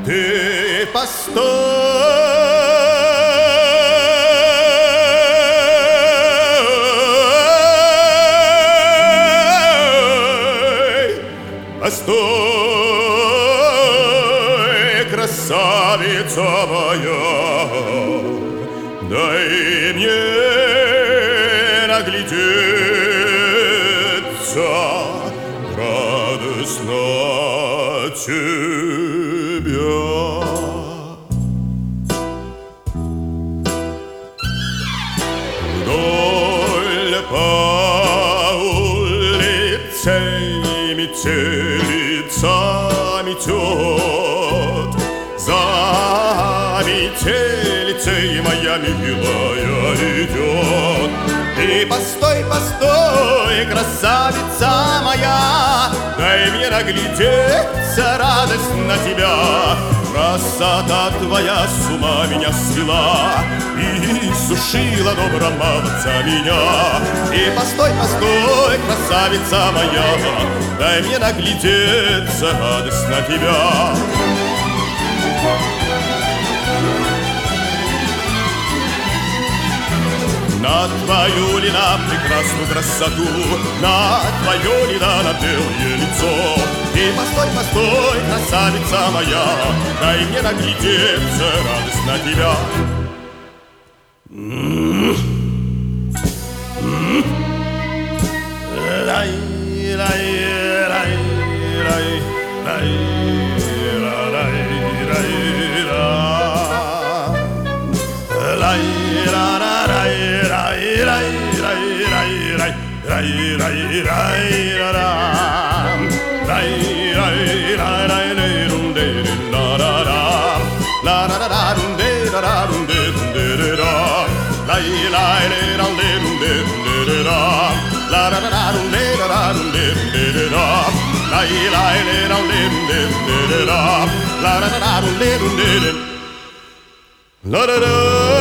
Ты постой, постой, красавица моя, дай мне наглядеться радостно тебя. Вдоль по улице метелица метет, за метелицей моя милая идет. Ты постой, постой, красавица моя, дай мне наглядеться радость на тебя. Красота твоя с ума меня свела и сушила добром молодца меня. И постой, постой, красавица моя, дай мне наглядеться радость на тебя. На твою ли на прекрасную красоту, на твое ли на белое лицо. Ты постой, постой, красавица моя, дай мне наглядеться радость на тебя. Лай, лай, лай, лай, лай, лай, лай, la